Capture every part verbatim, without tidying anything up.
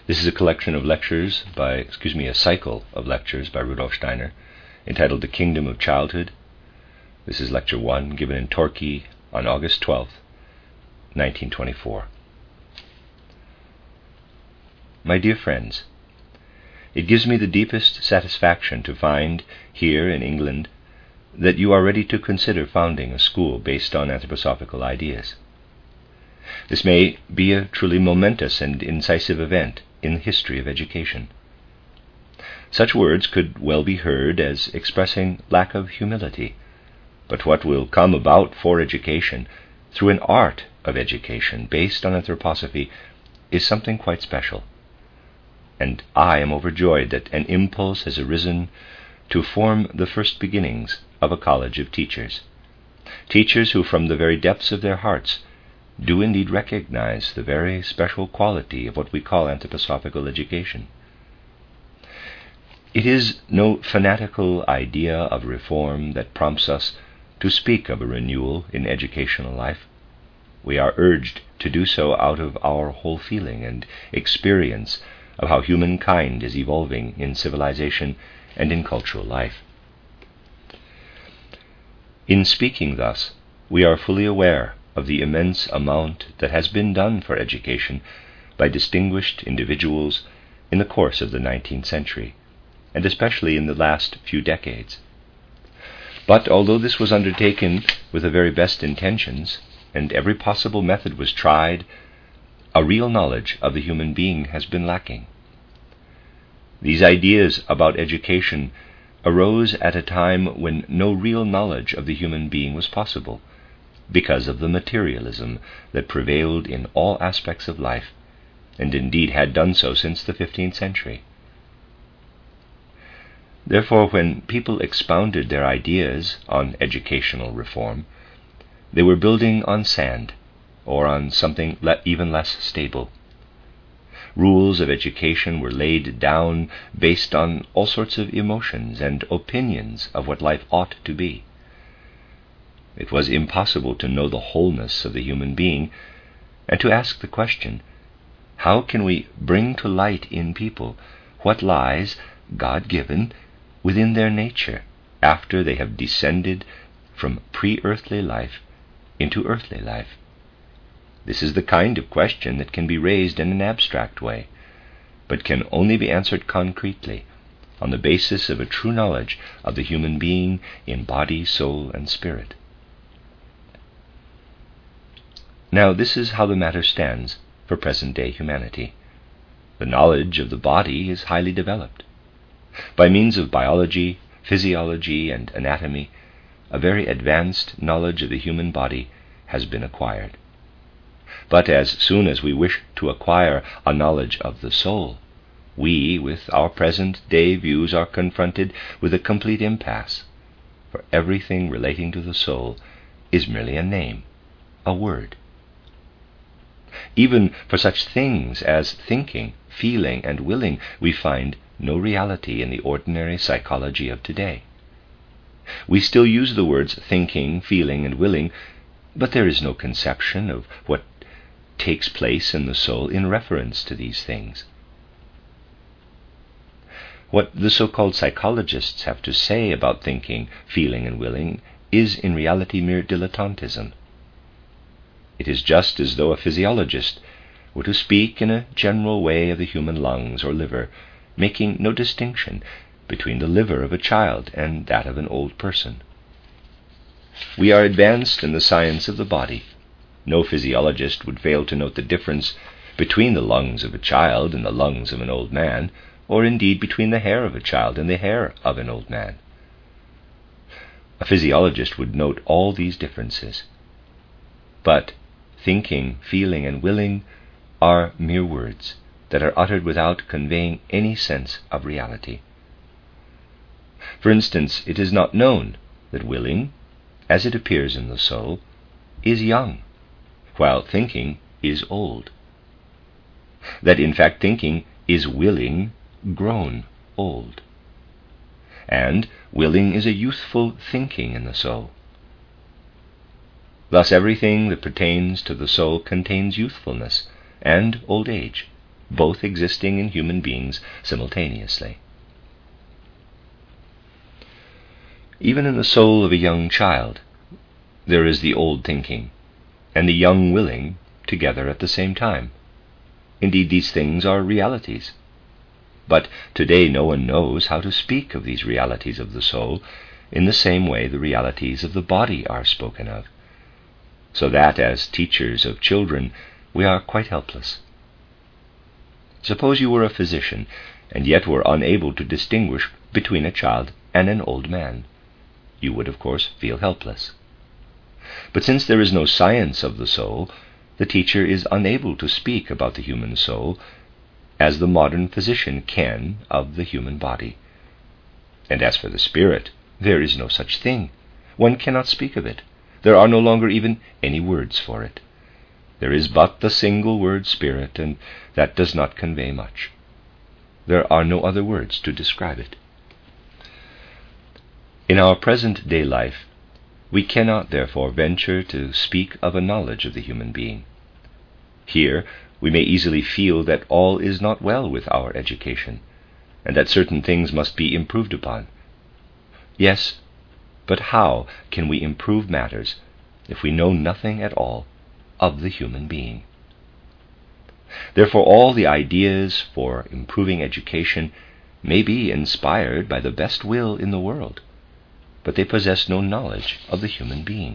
This is a collection of lectures by, excuse me, a cycle of lectures by Rudolf Steiner, entitled The Kingdom of Childhood. This is lecture one, given in Torquay on August twelfth, nineteen twenty-four. My dear friends, it gives me the deepest satisfaction to find here in England that you are ready to consider founding a school based on anthroposophical ideas. This may be a truly momentous and incisive event in the history of education. Such words could well be heard as expressing lack of humility, but what will come about for education through an art of education based on anthroposophy is something quite special. And I am overjoyed that an impulse has arisen to form the first beginnings of a college of teachers, teachers who from the very depths of their hearts do indeed recognize the very special quality of what we call anthroposophical education. It is no fanatical idea of reform that prompts us to speak of a renewal in educational life. We are urged to do so out of our whole feeling and experience of how humankind is evolving in civilization and in cultural life. In speaking thus, we are fully aware of the immense amount that has been done for education by distinguished individuals in the course of the nineteenth century, and especially in the last few decades. But although this was undertaken with the very best intentions, and every possible method was tried, a real knowledge of the human being has been lacking. These ideas about education arose at a time when no real knowledge of the human being was possible, because of the materialism that prevailed in all aspects of life, and indeed had done so since the fifteenth century. Therefore, when people expounded their ideas on educational reform, they were building on sand, or on something le- even less stable. Rules of education were laid down based on all sorts of emotions and opinions of what life ought to be. It was impossible to know the wholeness of the human being, and to ask the question, how can we bring to light in people what lies, God-given, within their nature after they have descended from pre-earthly life into earthly life? This is the kind of question that can be raised in an abstract way, but can only be answered concretely on the basis of a true knowledge of the human being in body, soul, and spirit. Now, this is how the matter stands for present-day humanity. The knowledge of the body is highly developed. By means of biology, physiology, and anatomy, a very advanced knowledge of the human body has been acquired. But as soon as we wish to acquire a knowledge of the soul, we, with our present-day views, are confronted with a complete impasse, for everything relating to the soul is merely a name, a word. Even for such things as thinking, feeling, and willing, we find no reality in the ordinary psychology of today. We still use the words thinking, feeling, and willing, but there is no conception of what takes place in the soul in reference to these things. What the so-called psychologists have to say about thinking, feeling, and willing is in reality mere dilettantism. It is just as though a physiologist were to speak in a general way of the human lungs or liver, making no distinction between the liver of a child and that of an old person. We are advanced in the science of the body. No physiologist would fail to note the difference between the lungs of a child and the lungs of an old man, or indeed between the hair of a child and the hair of an old man. A physiologist would note all these differences. But thinking, feeling, and willing are mere words that are uttered without conveying any sense of reality. For instance, it is not known that willing, as it appears in the soul, is young, while thinking is old. That in fact thinking is willing grown old. And willing is a youthful thinking in the soul. Thus everything that pertains to the soul contains youthfulness and old age, both existing in human beings simultaneously. Even in the soul of a young child, there is the old thinking and the young willing together at the same time. Indeed, these things are realities. But today no one knows how to speak of these realities of the soul in the same way the realities of the body are spoken of, so that as teachers of children we are quite helpless. Suppose you were a physician, and yet were unable to distinguish between a child and an old man. You would, of course, feel helpless. But since there is no science of the soul, the teacher is unable to speak about the human soul as the modern physician can of the human body. And as for the spirit, there is no such thing. One cannot speak of it. There are no longer even any words for it. There is but the single word spirit, and that does not convey much. There are no other words to describe it. In our present day life, we cannot therefore venture to speak of a knowledge of the human being. Here we may easily feel that all is not well with our education, and that certain things must be improved upon. Yes, but how can we improve matters if we know nothing at all of the human being? Therefore all the ideas for improving education may be inspired by the best will in the world, but they possess no knowledge of the human being.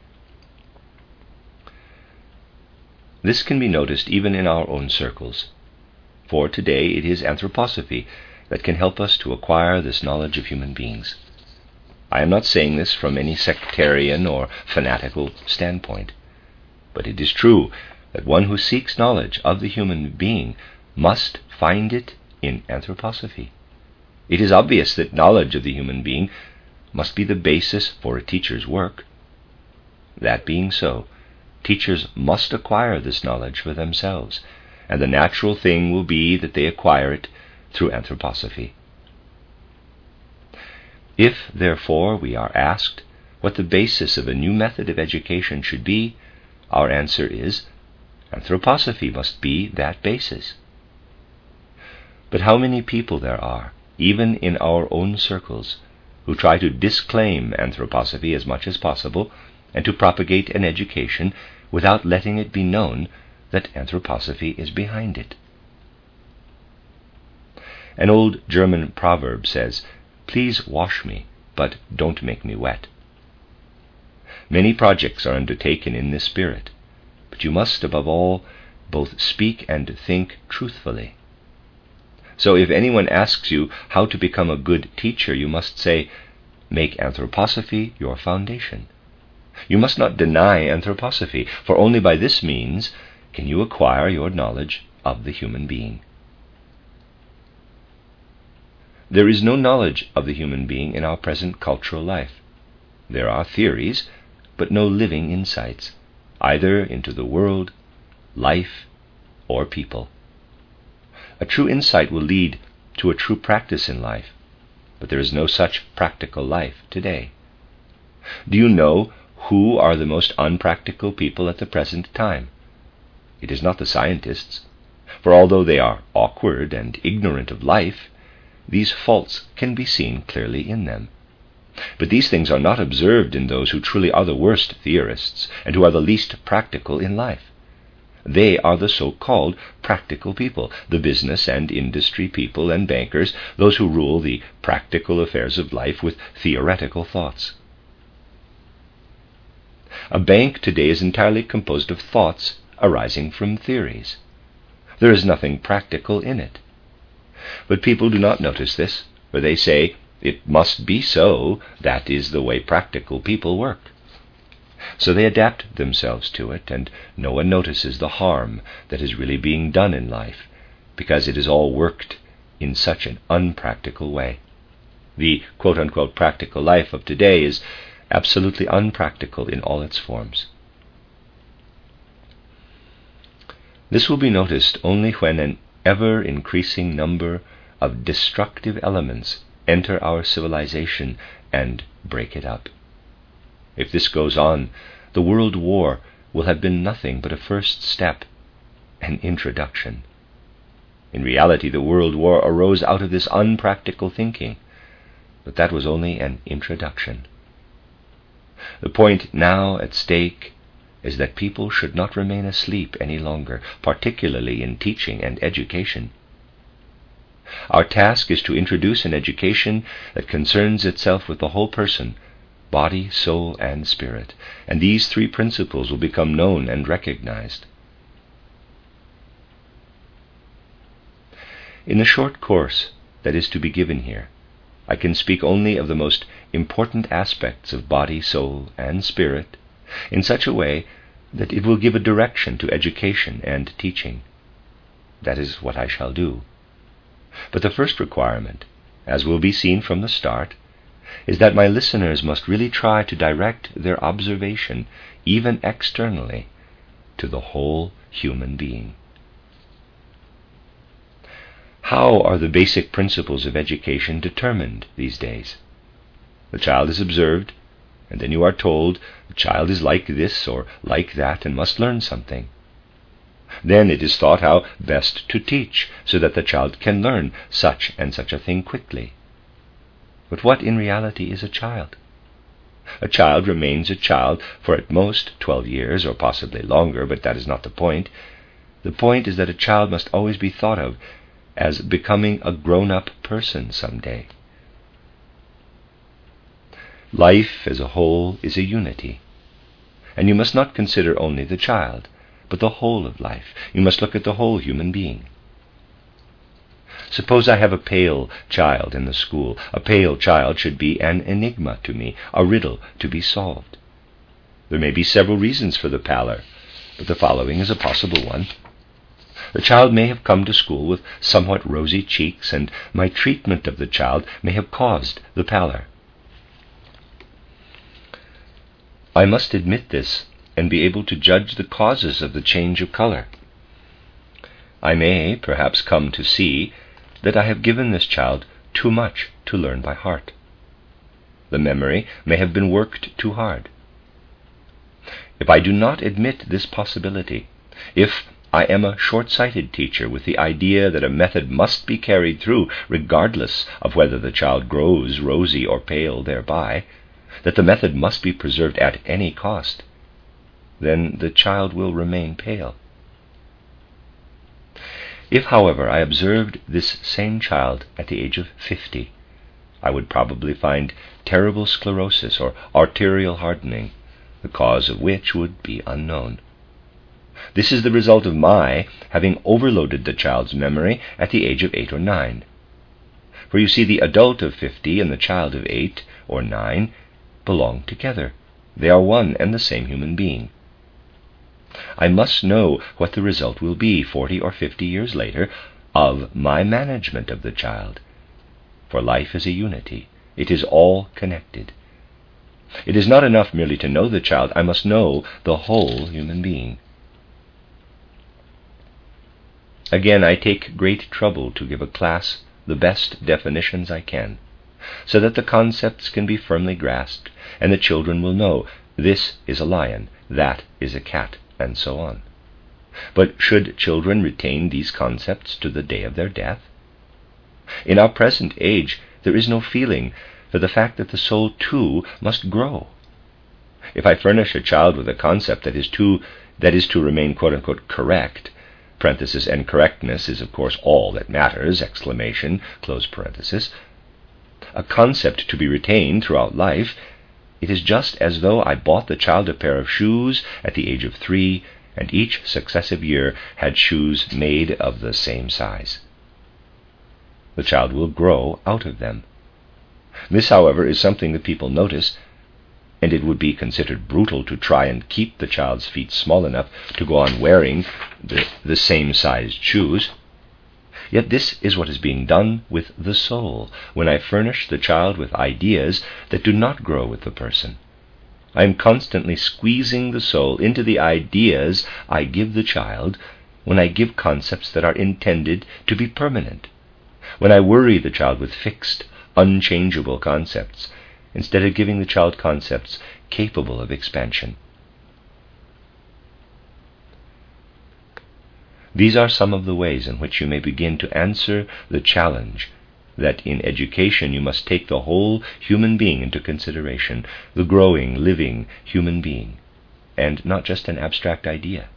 This can be noticed even in our own circles, for today it is anthroposophy that can help us to acquire this knowledge of human beings. I am not saying this from any sectarian or fanatical standpoint, but it is true that one who seeks knowledge of the human being must find it in anthroposophy. It is obvious that knowledge of the human being must be the basis for a teacher's work. That being so, teachers must acquire this knowledge for themselves, and the natural thing will be that they acquire it through anthroposophy. If, therefore, we are asked what the basis of a new method of education should be, our answer is, anthroposophy must be that basis. But how many people there are, even in our own circles, who try to disclaim anthroposophy as much as possible, and to propagate an education without letting it be known that anthroposophy is behind it. An old German proverb says, "Please wash me, but don't make me wet." Many projects are undertaken in this spirit, but you must, above all, both speak and think truthfully. So if anyone asks you how to become a good teacher, you must say, make anthroposophy your foundation. You must not deny anthroposophy, for only by this means can you acquire your knowledge of the human being. There is no knowledge of the human being in our present cultural life. There are theories, but no living insights, either into the world, life, or people. A true insight will lead to a true practice in life, but there is no such practical life today. Do you know who are the most unpractical people at the present time? It is not the scientists, for although they are awkward and ignorant of life, these faults can be seen clearly in them. But these things are not observed in those who truly are the worst theorists and who are the least practical in life. They are the so-called practical people, the business and industry people and bankers, those who rule the practical affairs of life with theoretical thoughts. A bank today is entirely composed of thoughts arising from theories. There is nothing practical in it. But people do not notice this, for they say, it must be so, that is the way practical people work. So they adapt themselves to it, and no one notices the harm that is really being done in life, because it is all worked in such an unpractical way. The quote-unquote practical life of today is absolutely unpractical in all its forms. This will be noticed only when an ever-increasing number of destructive elements enter our civilization and break it up. If this goes on, the world war will have been nothing but a first step, an introduction. In reality, the World War arose out of this unpractical thinking, but that was only an introduction. The point now at stake is that people should not remain asleep any longer, particularly in teaching and education. Our task is to introduce an education that concerns itself with the whole person, body, soul, and spirit, and these three principles will become known and recognized. In the short course that is to be given here, I can speak only of the most important aspects of body, soul, and spirit in such a way that it will give a direction to education and teaching. That is what I shall do. But the first requirement, as will be seen from the start, is that my listeners must really try to direct their observation, even externally, to the whole human being. How are the basic principles of education determined these days? The child is observed, and then you are told the child is like this or like that and must learn something. Then it is thought how best to teach so that the child can learn such and such a thing quickly. But what in reality is a child? A child remains a child for at most twelve years or possibly longer, but that is not the point. The point is that a child must always be thought of as becoming a grown-up person someday. Life as a whole is a unity, and you must not consider only the child, but the whole of life. You must look at the whole human being. Suppose I have a pale child in the school. A pale child should be an enigma to me, a riddle to be solved. There may be several reasons for the pallor, but the following is a possible one. The child may have come to school with somewhat rosy cheeks, and my treatment of the child may have caused the pallor. I must admit this and be able to judge the causes of the change of color. I may perhaps come to see that I have given this child too much to learn by heart. The memory may have been worked too hard. If I do not admit this possibility, if I am a short-sighted teacher with the idea that a method must be carried through regardless of whether the child grows rosy or pale thereby, that the method must be preserved at any cost, then the child will remain pale. If, however, I observed this same child at the age of fifty, I would probably find terrible sclerosis or arterial hardening, the cause of which would be unknown. This is the result of my having overloaded the child's memory at the age of eight or nine. For you see, the adult of fifty and the child of eight or nine belong together. They are one and the same human being. I must know what the result will be forty or fifty years later of my management of the child. For life is a unity. It is all connected. It is not enough merely to know the child. I must know the whole human being. Again, I take great trouble to give a class the best definitions I can, so that the concepts can be firmly grasped, and the children will know this is a lion, that is a cat, and so on. But should children retain these concepts to the day of their death? In our present age, there is no feeling for the fact that the soul too must grow. If I furnish a child with a concept that is too that is to remain quote-unquote correct, parenthesis, and correctness is of course all that matters, exclamation, close parenthesis, a concept to be retained throughout life, it is just as though I bought the child a pair of shoes at the age of three, and each successive year had shoes made of the same size. The child will grow out of them. This, however, is something that people notice, and it would be considered brutal to try and keep the child's feet small enough to go on wearing the, the same-sized shoes. Yet this is what is being done with the soul when I furnish the child with ideas that do not grow with the person. I am constantly squeezing the soul into the ideas I give the child when I give concepts that are intended to be permanent, when I worry the child with fixed, unchangeable concepts, instead of giving the child concepts capable of expansion. These are some of the ways in which you may begin to answer the challenge that in education you must take the whole human being into consideration, the growing, living human being, and not just an abstract idea.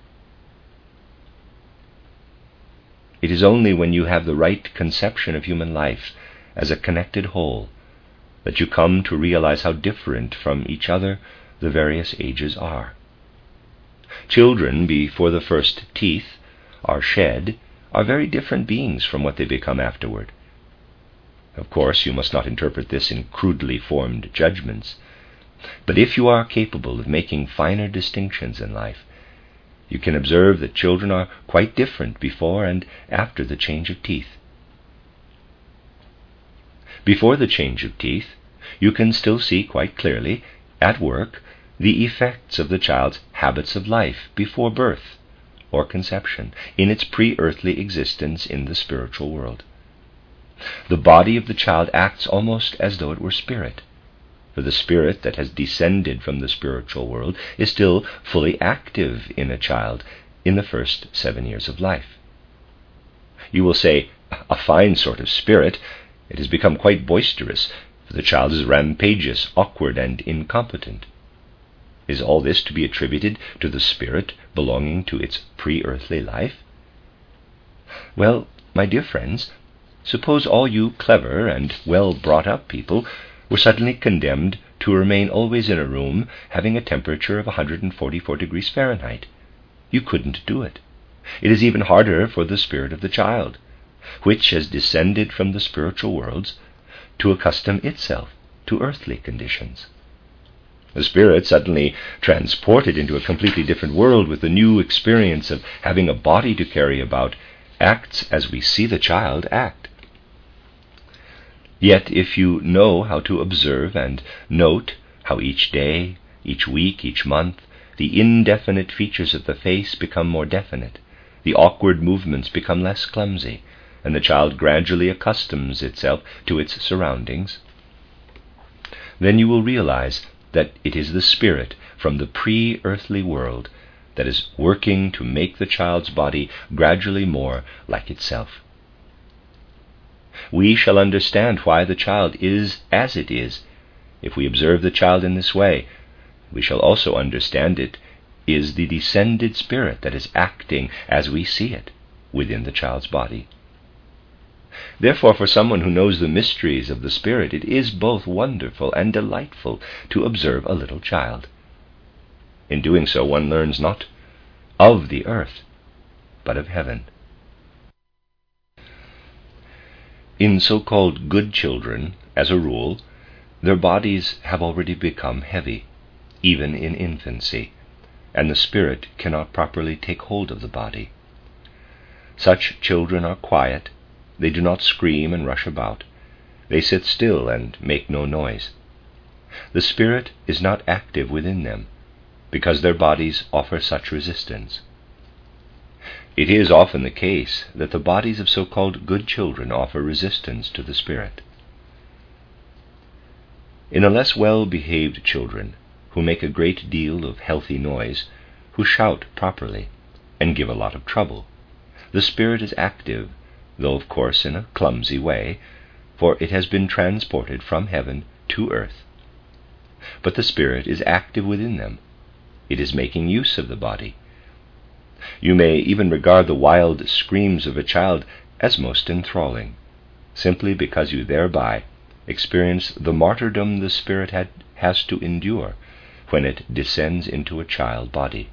It is only when you have the right conception of human life as a connected whole that you come to realize how different from each other the various ages are. Children, before the first teeth are shed, are very different beings from what they become afterward. Of course, you must not interpret this in crudely formed judgments, but if you are capable of making finer distinctions in life, you can observe that children are quite different before and after the change of teeth. Before the change of teeth, you can still see quite clearly, at work, the effects of the child's habits of life before birth or conception, in its pre-earthly existence in the spiritual world. The body of the child acts almost as though it were spirit, for the spirit that has descended from the spiritual world is still fully active in a child in the first seven years of life. You will say, a fine sort of spirit. It has become quite boisterous, for the child is rampageous, awkward, and incompetent. Is all this to be attributed to the spirit belonging to its pre-earthly life? Well, my dear friends, suppose all you clever and well-brought-up people were suddenly condemned to remain always in a room having a temperature of one hundred forty-four degrees Fahrenheit. You couldn't do it. It is even harder for the spirit of the child, which has descended from the spiritual worlds, to accustom itself to earthly conditions. The spirit, suddenly transported into a completely different world with the new experience of having a body to carry about, acts as we see the child act. Yet if you know how to observe and note how each day, each week, each month, the indefinite features of the face become more definite, the awkward movements become less clumsy, and the child gradually accustoms itself to its surroundings, then you will realize that it is the spirit from the pre-earthly world that is working to make the child's body gradually more like itself. We shall understand why the child is as it is if we observe the child in this way. We shall also understand it is the descended spirit that is acting as we see it within the child's body. Therefore, for someone who knows the mysteries of the spirit, it is both wonderful and delightful to observe a little child. In doing so, one learns not of the earth, but of heaven. In so-called good children, as a rule, their bodies have already become heavy, even in infancy, and the spirit cannot properly take hold of the body. Such children are quiet. They do not scream and rush about. They sit still and make no noise. The spirit is not active within them, because their bodies offer such resistance. It is often the case that the bodies of so-called good children offer resistance to the spirit. In the less well-behaved children, who make a great deal of healthy noise, who shout properly, and give a lot of trouble, the spirit is active, though of course in a clumsy way, for it has been transported from heaven to earth. But the spirit is active within them. It is making use of the body. You may even regard the wild screams of a child as most enthralling, simply because you thereby experience the martyrdom the spirit had, has to endure when it descends into a child body.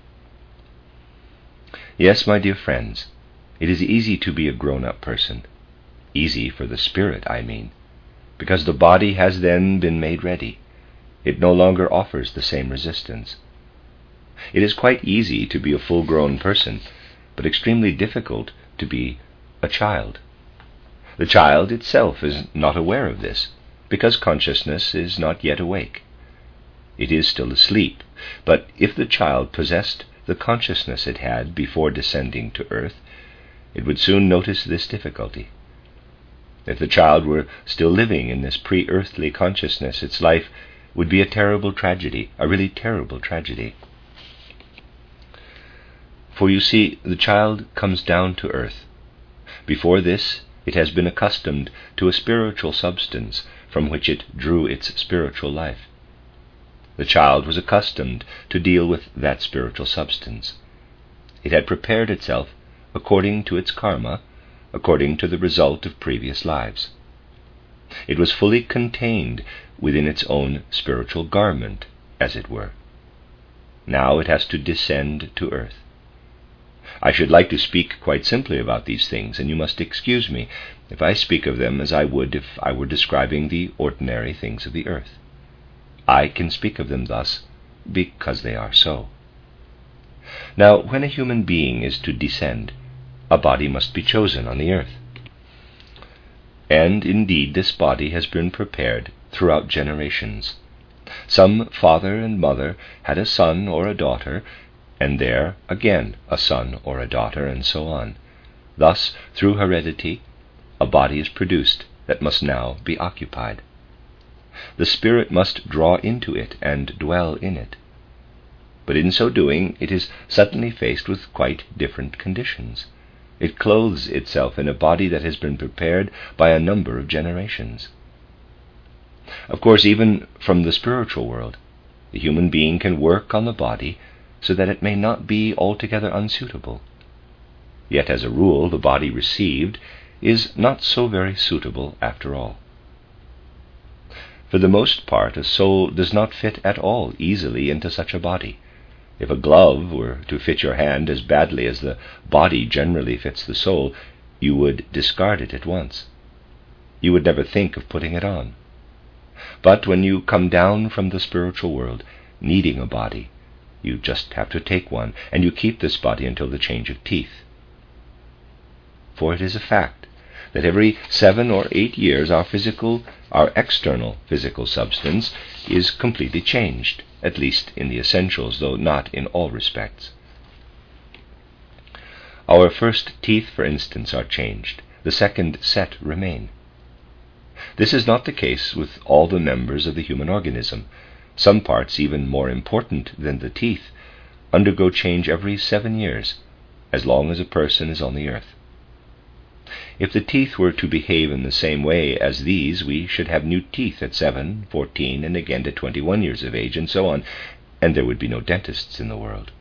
Yes, my dear friends, it is easy to be a grown-up person. Easy for the spirit, I mean, because the body has then been made ready. It no longer offers the same resistance. It is quite easy to be a full-grown person, but extremely difficult to be a child. The child itself is not aware of this, because consciousness is not yet awake. It is still asleep, but if the child possessed the consciousness it had before descending to earth, it would soon notice this difficulty. If the child were still living in this pre-earthly consciousness, its life would be a terrible tragedy, a really terrible tragedy. For you see, the child comes down to earth. Before this, it has been accustomed to a spiritual substance from which it drew its spiritual life. The child was accustomed to deal with that spiritual substance. It had prepared itself according to its karma, according to the result of previous lives. It was fully contained within its own spiritual garment, as it were. Now it has to descend to earth. I should like to speak quite simply about these things, and you must excuse me if I speak of them as I would if I were describing the ordinary things of the earth. I can speak of them thus because they are so. Now, when a human being is to descend, a body must be chosen on the earth. And indeed this body has been prepared throughout generations. Some father and mother had a son or a daughter, and there again a son or a daughter, and so on. Thus, through heredity, a body is produced that must now be occupied. The spirit must draw into it and dwell in it. But in so doing, it is suddenly faced with quite different conditions. It clothes itself in a body that has been prepared by a number of generations. Of course, even from the spiritual world, the human being can work on the body so that it may not be altogether unsuitable. Yet, as a rule, the body received is not so very suitable after all. For the most part, a soul does not fit at all easily into such a body. If a glove were to fit your hand as badly as the body generally fits the soul, you would discard it at once. You would never think of putting it on. But when you come down from the spiritual world, needing a body, you just have to take one, and you keep this body until the change of teeth. For it is a fact that every seven or eight years our physical, our external physical substance is completely changed, at least in the essentials, though not in all respects. Our first teeth, for instance, are changed. The second set remain. This is not the case with all the members of the human organism. Some parts, even more important than the teeth, undergo change every seven years, as long as a person is on the earth. If the teeth were to behave in the same way as these, we should have new teeth at seven, fourteen, and again at twenty-one years of age, and so on, and there would be no dentists in the world.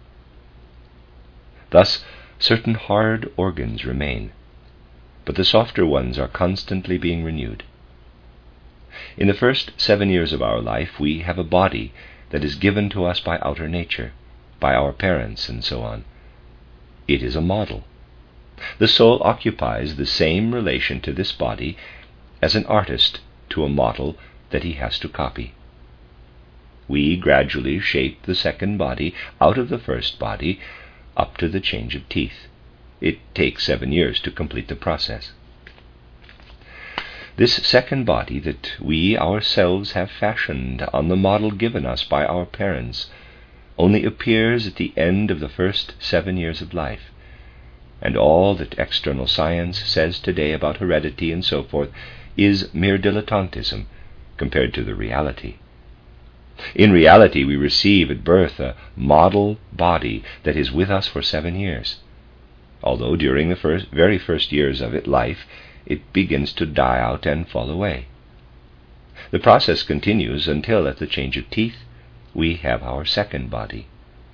Thus, certain hard organs remain, but the softer ones are constantly being renewed. In the first seven years of our life, we have a body that is given to us by outer nature, by our parents, and so on. It is a model. The soul occupies the same relation to this body as an artist to a model that he has to copy. We gradually shape the second body out of the first body up to the change of teeth. It takes seven years to complete the process. This second body that we ourselves have fashioned on the model given us by our parents only appears at the end of the first seven years of life, and all that external science says today about heredity and so forth is mere dilettantism compared to the reality. In reality, we receive at birth a model body that is with us for seven years, although during the first, very first years of its life it begins to die out and fall away. The process continues until, at the change of teeth, we have our second body.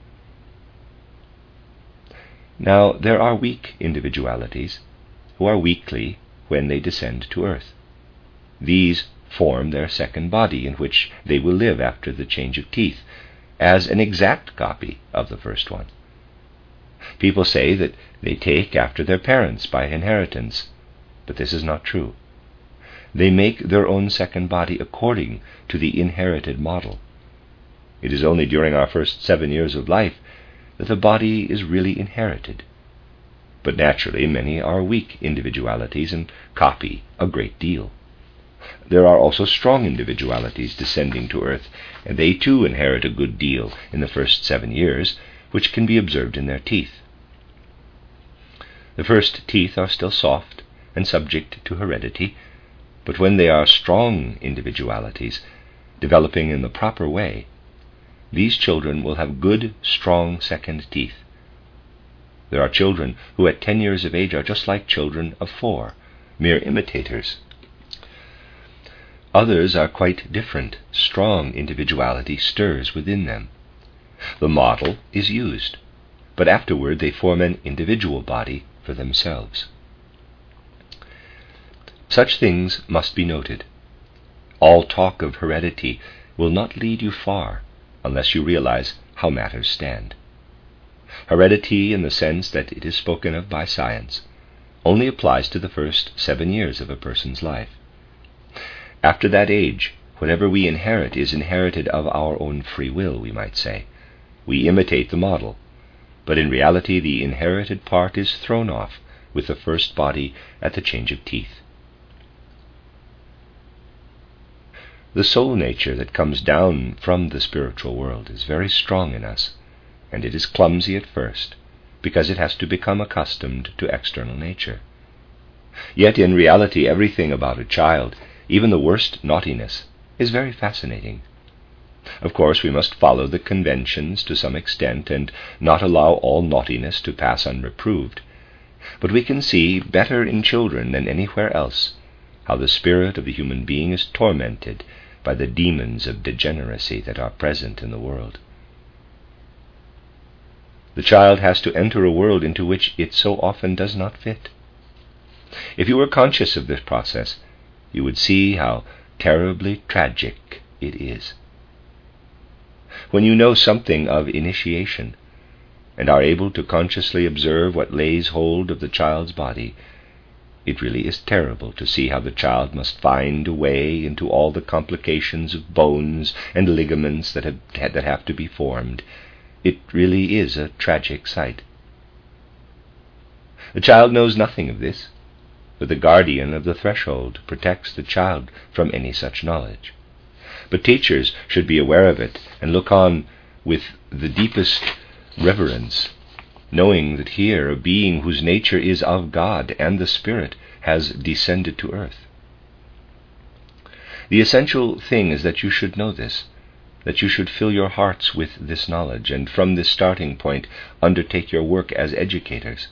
Now, there are weak individualities who are weakly when they descend to earth. These form their second body, in which they will live after the change of teeth, as an exact copy of the first one. People say that they take after their parents by inheritance, but this is not true. They make their own second body according to the inherited model. It is only during our first seven years of life that the body is really inherited. But naturally, many are weak individualities and copy a great deal. There are also strong individualities descending to earth, and they too inherit a good deal in the first seven years, which can be observed in their teeth. The first teeth are still soft and subject to heredity, but when they are strong individualities, developing in the proper way, these children will have good, strong second teeth, There are children who at ten years of age are just like children of four, mere imitators. Others are quite different. Strong individuality stirs within them. The model is used, but afterward they form an individual body for themselves. Such things must be noted. All talk of heredity will not lead you far unless you realize how matters stand. Heredity, in the sense that it is spoken of by science, only applies to the first seven years of a person's life. After that age, whatever we inherit is inherited of our own free will, we might say. We imitate the model, but in reality the inherited part is thrown off with the first body at the change of teeth. The soul nature that comes down from the spiritual world is very strong in us, and it is clumsy at first, because it has to become accustomed to external nature. Yet in reality everything about a child, even the worst naughtiness, is very fascinating. Of course, we must follow the conventions to some extent and not allow all naughtiness to pass unreproved. But we can see better in children than anywhere else how the spirit of the human being is tormented by the demons of degeneracy that are present in the world. The child has to enter a world into which it so often does not fit. If you were conscious of this process, you would see how terribly tragic it is. When you know something of initiation, and are able to consciously observe what lays hold of the child's body, it really is terrible to see how the child must find a way into all the complications of bones and ligaments that have, that have to be formed. It really is a tragic sight. The child knows nothing of this, but the guardian of the threshold protects the child from any such knowledge. But teachers should be aware of it and look on with the deepest reverence, knowing that here a being whose nature is of God and the Spirit has descended to earth. The essential thing is that you should know this, that you should fill your hearts with this knowledge, and from this starting point undertake your work as educators.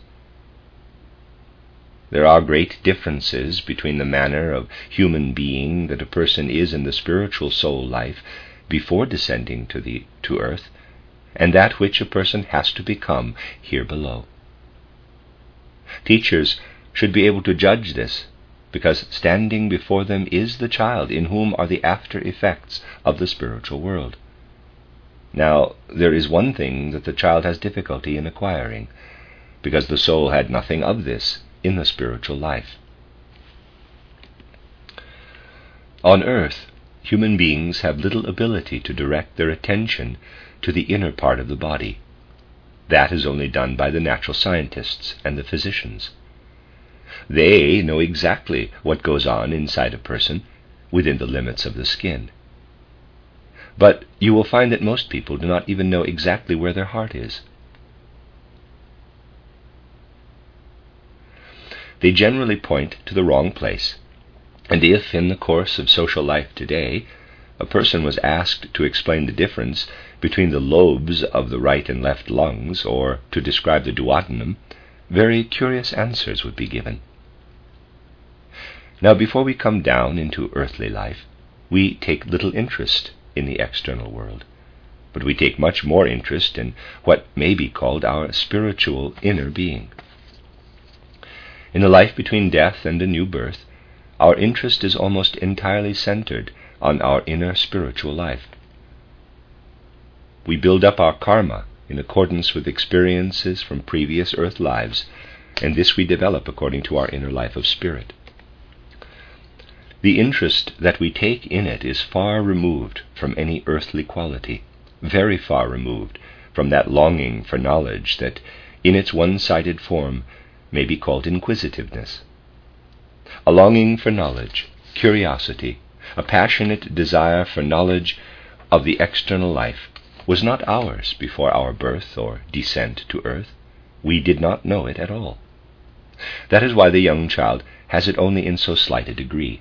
There are great differences between the manner of human being that a person is in the spiritual soul life before descending to the to earth, and that which a person has to become here below. Teachers should be able to judge this, because standing before them is the child in whom are the after effects of the spiritual world. Now, there is one thing that the child has difficulty in acquiring, because the soul had nothing of this in the spiritual life. On earth, human beings have little ability to direct their attention to the inner part of the body. That is only done by the natural scientists and the physicians. They know exactly what goes on inside a person within the limits of the skin. But you will find that most people do not even know exactly where their heart is. They generally point to the wrong place, and if, in the course of social life today, a person was asked to explain the difference between the lobes of the right and left lungs, or to describe the duodenum, very curious answers would be given. Now, before we come down into earthly life, we take little interest in the external world, but we take much more interest in what may be called our spiritual inner being. In the life between death and a new birth, our interest is almost entirely centered on our inner spiritual life. We build up our karma in accordance with experiences from previous earth lives, and this we develop according to our inner life of spirit. The interest that we take in it is far removed from any earthly quality, very far removed from that longing for knowledge that, in its one-sided form, may be called inquisitiveness. A longing for knowledge, curiosity, a passionate desire for knowledge of the external life was not ours before our birth or descent to earth. We did not know it at all. That is why the young child has it only in so slight a degree.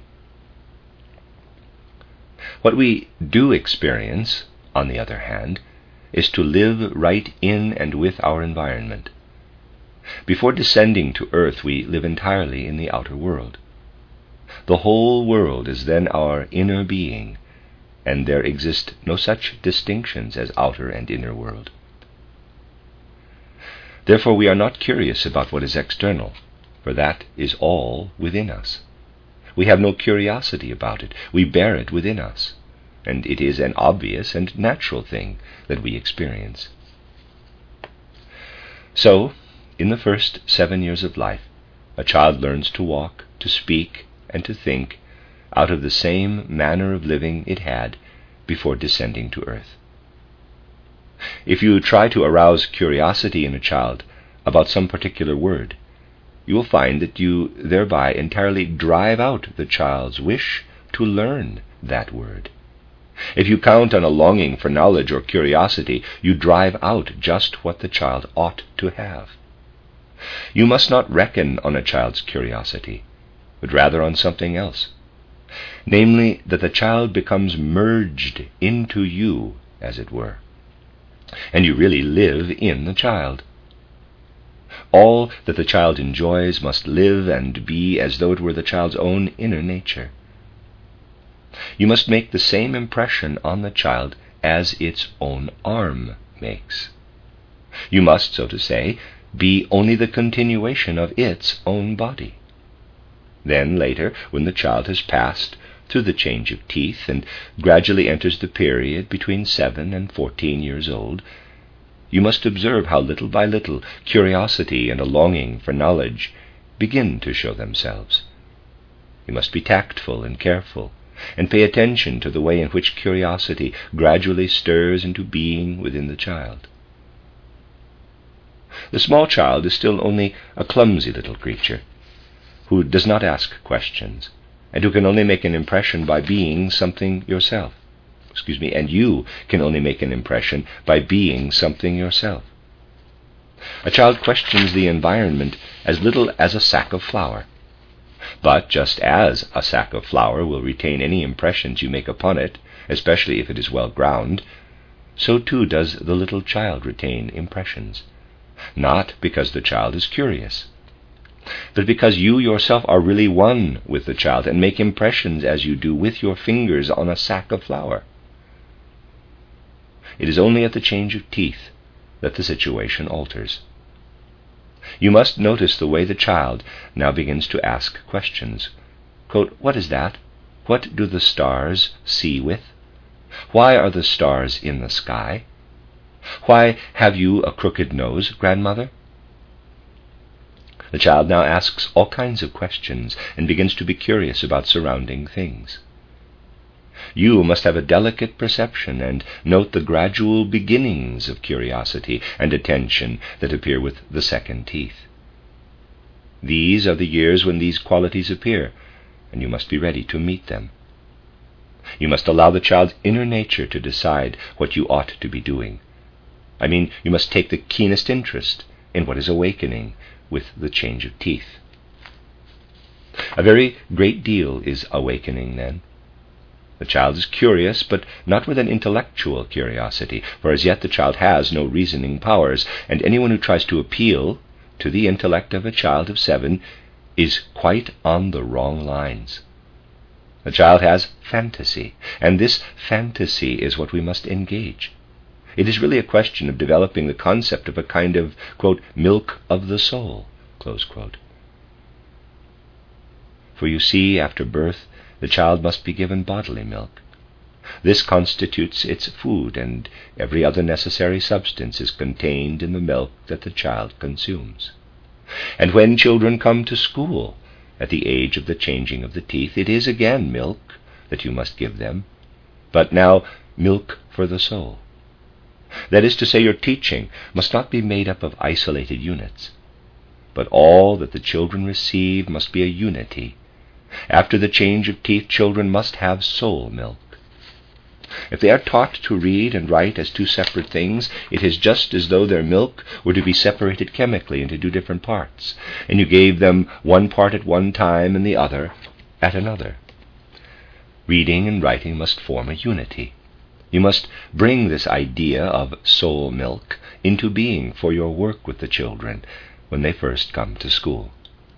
What we do experience, on the other hand, is to live right in and with our environment. Before descending to earth, we live entirely in the outer world. The whole world is then our inner being, and there exist no such distinctions as outer and inner world. Therefore we are not curious about what is external, for that is all within us. We have no curiosity about it. We bear it within us, and it is an obvious and natural thing that we experience. So, in the first seven years of life, a child learns to walk, to speak, and to think out of the same manner of living it had before descending to earth. If you try to arouse curiosity in a child about some particular word, you will find that you thereby entirely drive out the child's wish to learn that word. If you count on a longing for knowledge or curiosity, you drive out just what the child ought to have. You must not reckon on a child's curiosity, but rather on something else, namely that the child becomes merged into you, as it were, and you really live in the child. All that the child enjoys must live and be as though it were the child's own inner nature. You must make the same impression on the child as its own arm makes. You must, so to say, be only the continuation of its own body. Then, later, when the child has passed through the change of teeth and gradually enters the period between seven and fourteen years old, you must observe how little by little curiosity and a longing for knowledge begin to show themselves. You must be tactful and careful, and pay attention to the way in which curiosity gradually stirs into being within the child. The small child is still only a clumsy little creature, who does not ask questions, and who can only make an impression by being something yourself. Excuse me, and you can only make an impression by being something yourself. A child questions the environment as little as a sack of flour. But just as a sack of flour will retain any impressions you make upon it, especially if it is well ground, so too does the little child retain impressions, not because the child is curious, but because you yourself are really one with the child and make impressions as you do with your fingers on a sack of flour. It is only at the change of teeth that the situation alters. You must notice the way the child now begins to ask questions. Quote, "What is that? What do the stars see with? Why are the stars in the sky? Why have you a crooked nose, grandmother?" The child now asks all kinds of questions and begins to be curious about surrounding things. You must have a delicate perception and note the gradual beginnings of curiosity and attention that appear with the second teeth. These are the years when these qualities appear, and you must be ready to meet them. You must allow the child's inner nature to decide what you ought to be doing. I mean, you must take the keenest interest in what is awakening with the change of teeth. A very great deal is awakening then. The child is curious, but not with an intellectual curiosity, for as yet the child has no reasoning powers, and anyone who tries to appeal to the intellect of a child of seven is quite on the wrong lines. The child has fantasy, and this fantasy is what we must engage. It is really a question of developing the concept of a kind of, quote, milk of the soul, close quote. For you see, after birth, the child must be given bodily milk. This constitutes its food, and every other necessary substance is contained in the milk that the child consumes. And when children come to school, at the age of the changing of the teeth, it is again milk that you must give them, but now milk for the soul. That is to say, your teaching must not be made up of isolated units, but all that the children receive must be a unity. After the change of teeth, children must have soul milk. If they are taught to read and write as two separate things, it is just as though their milk were to be separated chemically into two different parts, and you gave them one part at one time and the other at another. Reading and writing must form a unity. You must bring this idea of soul milk into being for your work with the children, when they first come to school.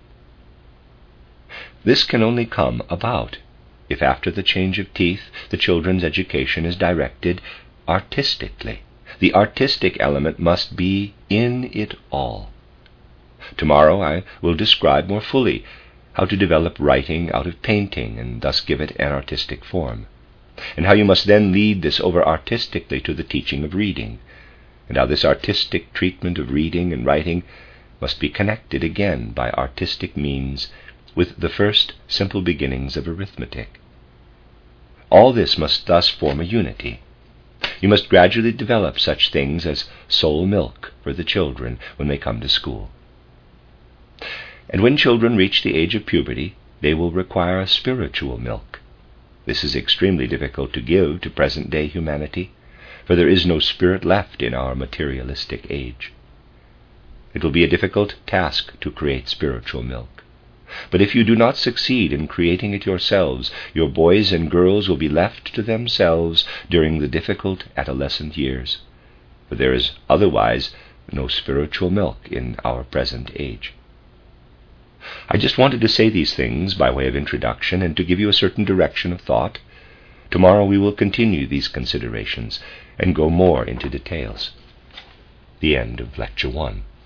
This can only come about if after the change of teeth the children's education is directed artistically. The artistic element must be in it all. Tomorrow I will describe more fully how to develop writing out of painting and thus give it an artistic form, and how you must then lead this over artistically to the teaching of reading, and how this artistic treatment of reading and writing must be connected again by artistic means with the first simple beginnings of arithmetic. All this must thus form a unity. You must gradually develop such things as soul milk for the children when they come to school. And when children reach the age of puberty, they will require a spiritual milk. This is extremely difficult to give to present-day humanity, for there is no spirit left in our materialistic age. It will be a difficult task to create spiritual milk. But if you do not succeed in creating it yourselves, your boys and girls will be left to themselves during the difficult adolescent years, for there is otherwise no spiritual milk in our present age. I just wanted to say these things by way of introduction and to give you a certain direction of thought. Tomorrow we will continue these considerations and go more into details. The end of Lecture one.